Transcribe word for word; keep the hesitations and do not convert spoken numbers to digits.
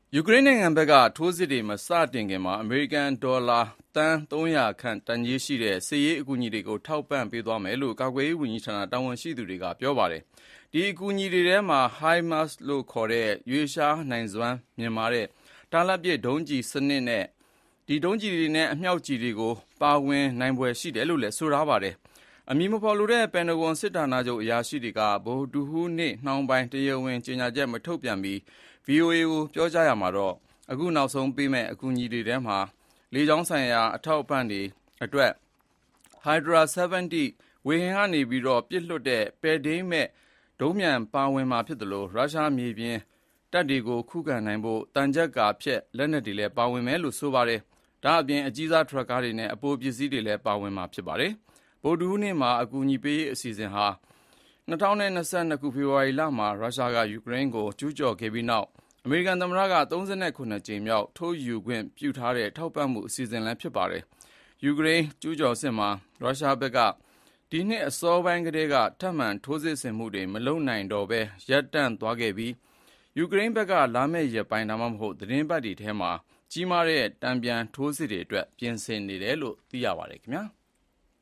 ယူကရိန်းနိုင်ငံဘက်ကထိုးစစ်တွေမစတင်ခင်မှာအမေရိကန်ဒေါ်လာသန်းသုံးရာခန့်တန်ကြေးရှိတဲ့စစ်ရေးအကူအညီတွေကိုထောက်ပံ့ပေးသွားမယ်လို့ကာကွယ်ရေးဝန်ကြီးဌာနတာဝန်ရှိသူတွေကပြောပါတယ်။ဒီအကူအညီတွေထဲမှာ HIMARS လို့ခေါ်တဲ့ရွေ့လျားနိုင်စွမ်းမြင့်မားတဲ့တာလတ်ပစ်ဒုံးကျည်စနစ်နဲ့ဒီဒုံးကျည်တွေနဲ့အမြောက်ကျည်တွေကိုပါဝင်နိုင်ဖွယ်ရှိတယ်လို့လည်းဆိုထားပါတယ်။အမည်မဖော်လိုတဲ့ပန်တဂွန်စစ်ဌာနချုပ်အရာရှိတွေကဗုဒ္ဓဟူးနေ့နှောင်းပိုင်းတရားဝင်ကြေညာချက်မထုတ်ပြန်ပြီး ဗွီအိုအေ ကိုပြောကြားရာမှာတော့အခုနောက်ဆုံးပေးမယ့်အကူအညီတွေထဲမှာလေကြောင်းဆိုင်ရာအထောက်အပံ့တွေအတွက် Hydra ဆဗန်တီ ဝေဟင်ကနေပြီးတော့ပစ်လွှတ်တဲ့ပဲ့ထိန်းမဲ့ဒုံးပျံပါဝင်မှာဖြစ်တယ်လို့ရုရှားမြေပြင်တပ်တွေကိုခုခံနိုင်ဖို့တန်ကြပ်ကာဖျက်လက်နက်တွေလည်းပါဝင်မယ်လို့ဆိုပါတယ်။ဒါအပြင်အကြီးစားထရပ်ကားတွေနဲ့အပိုပစ္စည်းတွေလည်းပါဝင်မှာဖြစ်ပါတယ်။ဗုဒ္ဓဟူးနေ့မှာအကူအညီပေးရေးအစီအစဉ်ဟာ၂၀၂၂ ခုဖေဖော်ဝါရီလမှာရုရှားကယူကရိန်းကိုကျူးကျော်ခဲ့ပြီးနောက်အမေရိကန်သမ္မတက၃၇ကြိမ်မြောက်ထိုးယူခွင့်ပြုထားတဲ့ထောက်ပံ့မှုအစီအစဉ်လည်းဖြစ်ပါတယ်။ယူကရိန်းကျူးကျော်စစ်မှာရုရှားဘက်ကဒီနှစ်အစောပိုင်းကတည်းကထပ်မံထိုးစစ်ဆင်မှုတွေမလုပ်နိုင်တော့ဘဲရပ်တန့်သွားခဲ့ပြီးယူကရိန်းဘက်ကလာမယ့်ရက်ပိုင်းဒါမှမဟုတ်သီတင်းပတ်တွေထဲမှာကြီးမားတဲ့တန်ပြန်ထိုးစစ်တွေအတွက်ပြင်ဆင်နေတယ်လို့သိရပါတယ်ခင်ဗျာ။